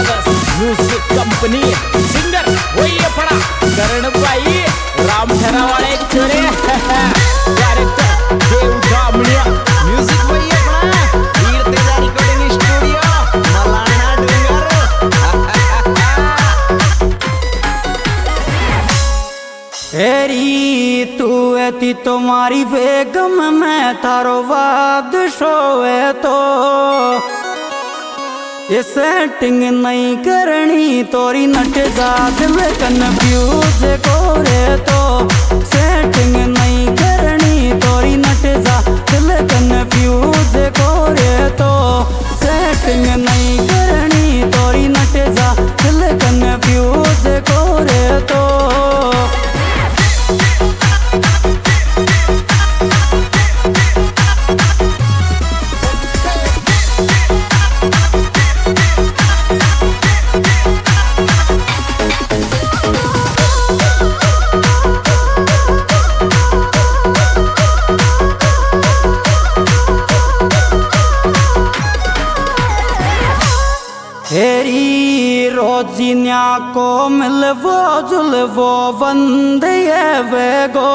music company singer वही पड़ा करण भाई राम ठरावाले चोरे डायरेक्टर देव जामनिया म्यूजिक वही पड़ा वीर तेजा रिकॉर्डिंग स्टूडियो मलाना डूंगर हेरी तू ऐती तुम्हारी बेगम मैं थारो वाद शोए तो ये सेटिंग नहीं करनी तोरी नट जात में कन्फ्यूज कोरे तो सेटिंग नहीं करनी तोरी नट जात में कन्फ्यूज कोरे तो सेटिंग नहीं करनी तोरी नट जात में कन्फ्यूज कोरे तो हेरी रोजिन्या को मिलवो जुलवो बंदे वेगो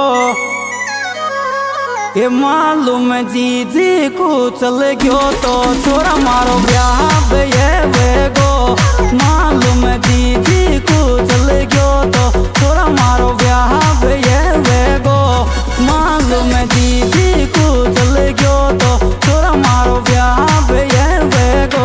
ये मालूम जी को चल गयो तो छोरा मारो ब्याह ये वेगो मालूम जी को चल गयो तो छोरा मारो ब्याह ये वेगो मालूम जी को चल गयो तो छोरा मारो ब्याह ये वेगो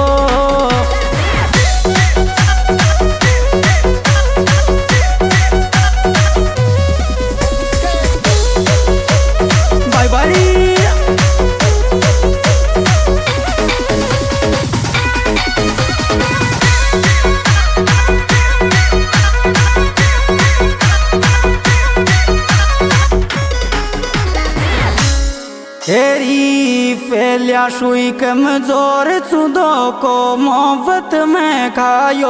हेरी फैलिया शुई कमजोर चुदो को मोहब्बत में खायो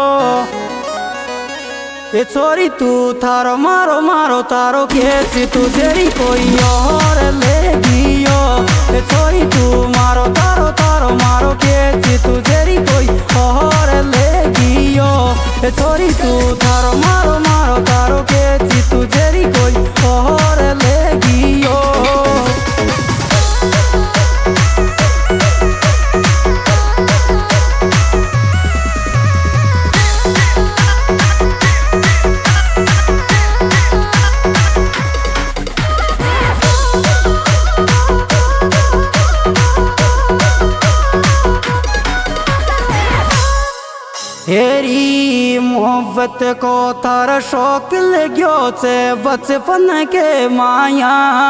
ये छोरी तू थारो मारो मारो तारो खेची तू तेरी कोई और लेगियो ये छोरी तू मारो तारो तारो मारो खेची तू तेरी कोई और लेगियो ये छोरी तू थारो मारो मारो तारो खेची तू तेरी कोई और लेगियो हेरी मोहब्बत को थारा शौक लग्यो से बचपन के माया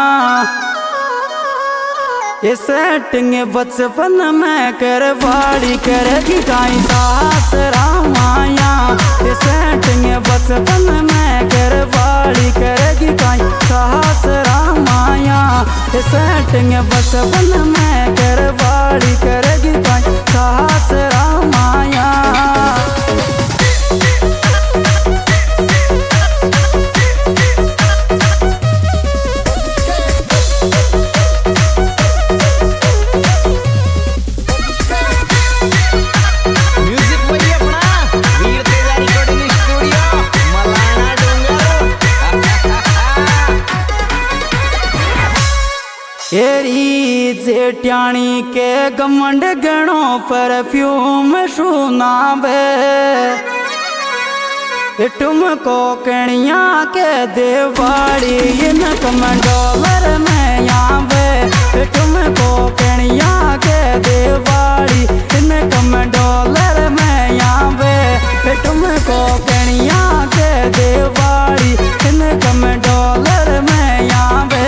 ये सेटिंग बचपन में करवाड़ी करेगी काई सास रामाया ये सेटिंग बचपन में करवाड़ी करेगी काई सास रामाया ये सेटिंग बचपन में करवाड़ी करेगी काई सास रामाया हेरी जेट्याणी के गमंड गणो परफ्यूम सुनावे तुमको कणिया के देवाड़ी इन कमंडोलर में आवे तुमको कणिया के देवाड़ी इन कमंडोलर में आवे तुमको कणिया के देवाड़ी इन कमंडोलर में आवे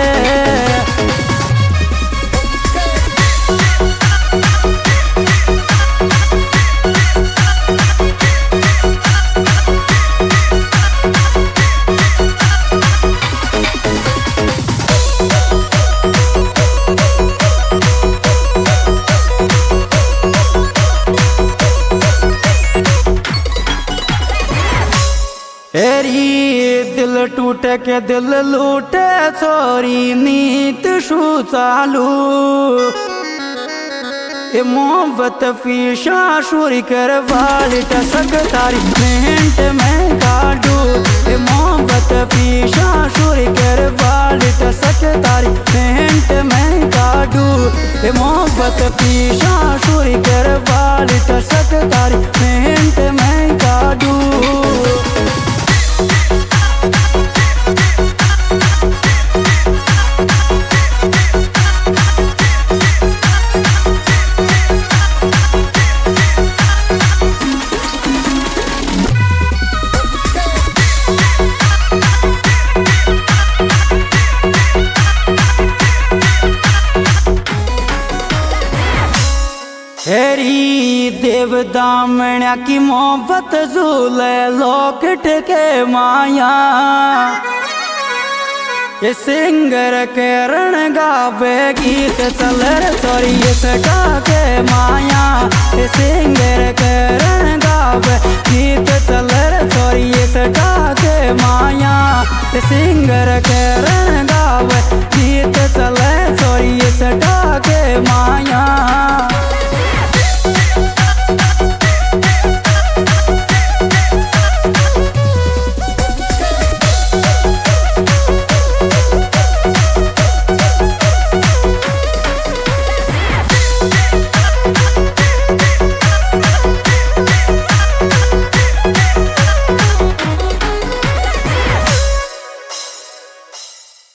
टूटे के दिल लूटे छोरी नीत शू चालू ए मोहब्बत फीशा शोरी कर वाली टसक तारी मिनट में काटू ए मोहब्बत फीशा शोरी कर वाली टसक तारी मिनट में काटू ए मोहब्बत फीशा शोरी कर वाली टसक तारी मिनट में काटू हेरी देव दामण्या की मोहब्बत झूले लोकट के माया ये सिंगर के रण गावे गीत चलर सॉरी ये सटा के माया ये सिंगर के रण गावे गीत चलर सॉरी ये सटा के माया ये सिंगर के